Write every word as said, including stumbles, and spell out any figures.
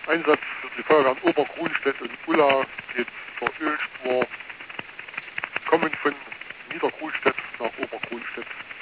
Einsatz für die Feuerwehren Obergrunstedt und Ulla geht zur Ölspur, kommen von Niedergrunstedt nach Obergrunstedt.